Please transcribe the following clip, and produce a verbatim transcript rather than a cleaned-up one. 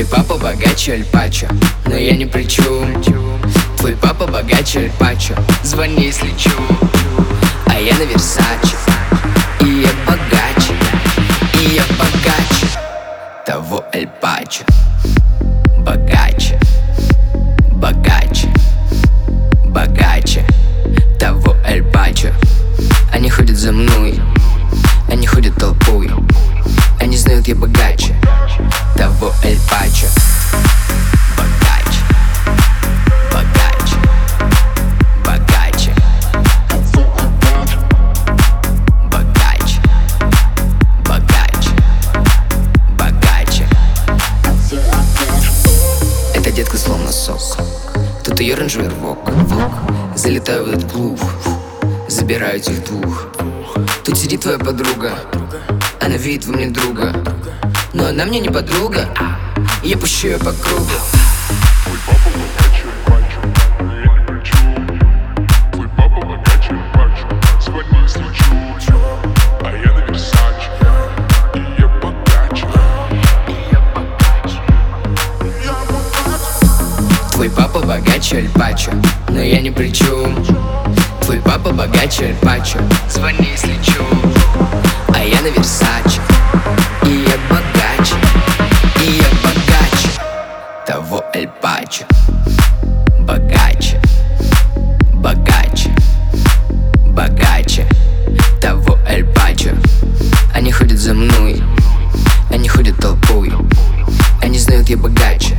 папа богаче Аль Пачо, но я ни при чем. Твой папа богаче Аль Пачо, звони, если чё. А я на Версаче, и я богаче, и я богаче того Аль Пачо. Богаче, богаче, богаче того Аль Пачо. Они ходят за мной, они ходят толпой, они знают, я богаче того Аль Пачо. Богаче, богаче, богаче, богаче, богаче, богаче. Эта детка словно сок, тут ее рейндж-ровер вок. Залетаю в этот клуб, забираю этих двух. Тут сидит твоя подруга, она видит во мне друга, но она мне не подруга, я пущу ее по кругу. Твой папа богаче Аль Пачо, но я ни при чем. Твой папа богаче Аль Пачо, звони, если чё. А я на Версаче, и я богаче, и я богаче, и я богаче. Твой папа богаче Аль Пачо, но я ни при чем. Твой папа богаче Аль Пачо, звони, если чё. А я на Версаче, и я богаче, и я богаче того Аль Пачо. Богаче, богаче, богаче того Аль Пачо. Они ходят за мной, они ходят толпой, они знают, я богаче